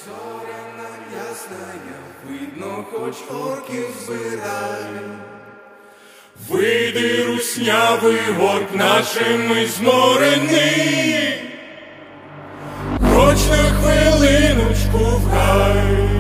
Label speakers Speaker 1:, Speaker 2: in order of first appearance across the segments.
Speaker 1: Зоряна ясная, видно, хоч орків збирай. Вийди, руснявий горк нашими зморений, хоч на хвилиночку в гай.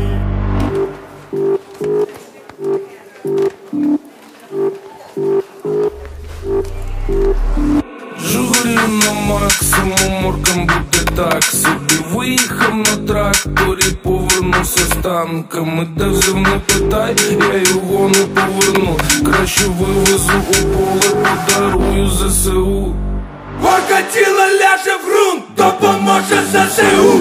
Speaker 2: Жигулі на максимум, оркам буде так собі. Виїхав на тракторі, повернувся з танками. Де взяв, не питай, я його не поверну. Краще вивезу у поле, подарую ЗСУ.
Speaker 1: Орка тіло ляже в ґрунт, допоможе ЗСУ.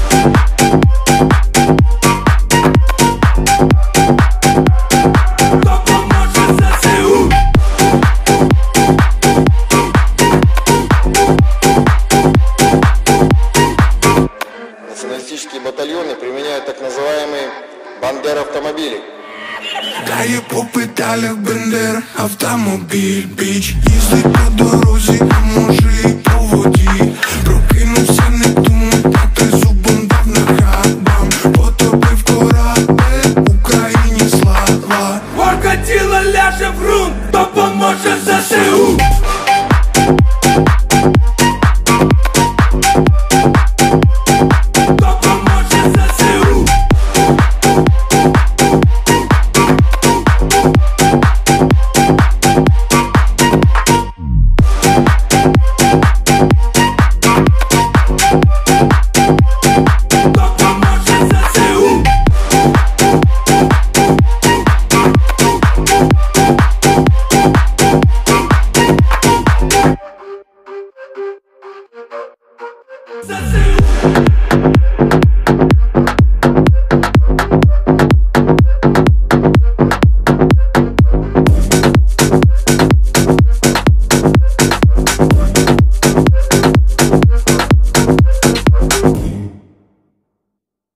Speaker 3: Националистические батальоны применяют так называемые бандер-автомобили.
Speaker 1: Дає по педалях Бендер, автомобіль, біч. Їздить по дорозі, а може і по воді. Прокинувся, не думав, та ти зубом дав на хабам. Потопив корабель, Україні слава. Орка тіло ляже в ґрунт, допоможе ЗСУ. ЗСУ.